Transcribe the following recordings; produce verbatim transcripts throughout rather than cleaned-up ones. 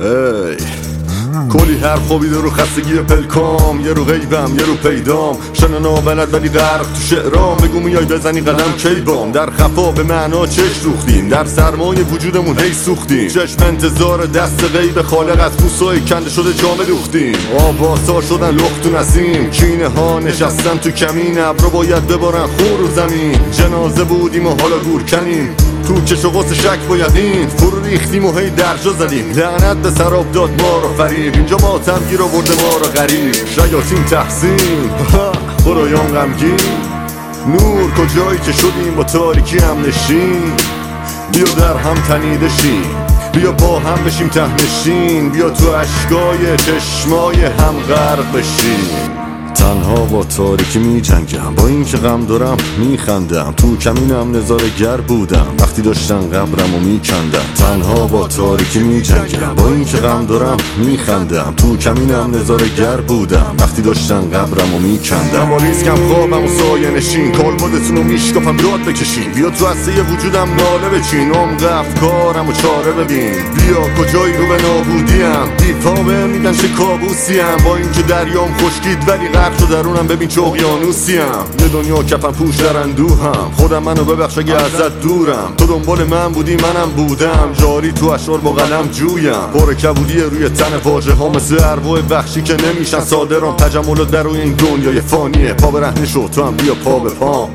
ای کلی حرف خوابیده رو خستگی پلکام، یه رو غیبم یه رو پیدام، شنه نابلد ولی غرق تو شعرام. بگو میای بزنی قدم کی بام، در خفا به معنا چش روختیم، در سرمایه وجودمون هی سوختیم. چشم انتظار دست غیب خالق، از بوسای کنده شده جامه دوختیم. آواسا شدن لخت و نسیم، کینه ها نشستن تو کمین، ابرو باید ببارن خون رو زمین. جنازه بودیم و حالا گور کنیم، تو چش و قص شک با یقین فرو ریختیم و هی درجا زدیم. لعنت به سراب داد ما رو فریب، اینجا ماتم گیر آورده ما رو غریب. شیاطین تحسین خدایان غمگین، نور کجایی که شدیم با تاریکی هم نشین. بیا در هم تنیده شیم، بیا با هم بشیم تهنشین، بیا تو اشکای چشمای هم غرق بشیم. تنها با تاریکی می جنگم، با این که غم دارم می خندم، تو کمینم نظاره گر بودم وقتی داشتن قبرم و می کندم. تنها با تاریکی می جنگم، با این که غم دارم می خندم، تو کمینم نظاره گر بودم وقتی داشتن قبرم و می کندم. با ریسکم خوابم و سایه نشین، کالبادتون رو میشکافم داد بکشین. بیا تو هسته وجودم ناله بچین، عمق افکارم و چاره ببین. بیا کجایی رو به نابودیم، دیپا به میگن چه کابوسیم. با این که دریام خشکید ولی تو درونم ببین چه اقیانوسیم. یه دنیا کفن پوش در اندوهم، خودم منو ببخش اگه ازت دورم. تو دنبال من بودی منم بودم، جاری تو اشعار با قلم جویم. پر کبودی روی تن واژه ها مثل ارواح وحشی که نمیشن صادرام. تجملات در روی این دنیای فانیه، پا برهنه شو تو هم بیا پا به پام.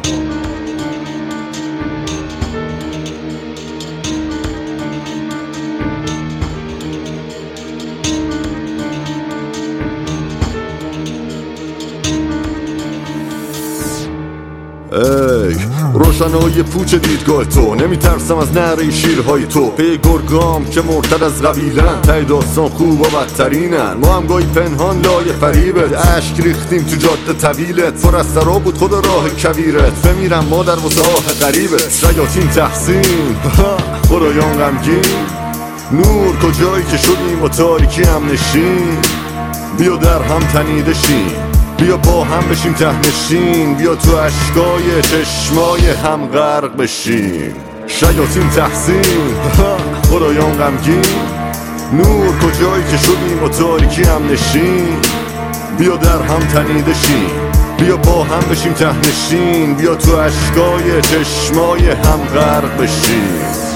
ای روشنایی پوچ دیدگاه تو، نمیترسم از نعره شیرهای تو. پی گرگام که مرتد از قبیلن، تای داستان خوب و بدترینن. ما هم گاهی پنهان لای فریبت، اشک ریختیم تو جاده طویلت. پر از سراب بود خدا راه کویرت، بمیرم ما در واسه آه غریبت. شیاطین تحسین خدایان غمگین، نور کجایی که شدیم و تاریکی هم نشین. بیا در هم تنیده شیم، بیا با هم بشیم تهنشین، بیا تو اشکای چشمای هم غرق بشیم. شیاطین تحسین خدایان غمگین، نور کجایی که شدیم و تاریکی هم نشین. بیا در هم تنیده شیم، بیا با هم بشیم تهنشین، بیا تو اشکای چشمای هم غرق بشیم.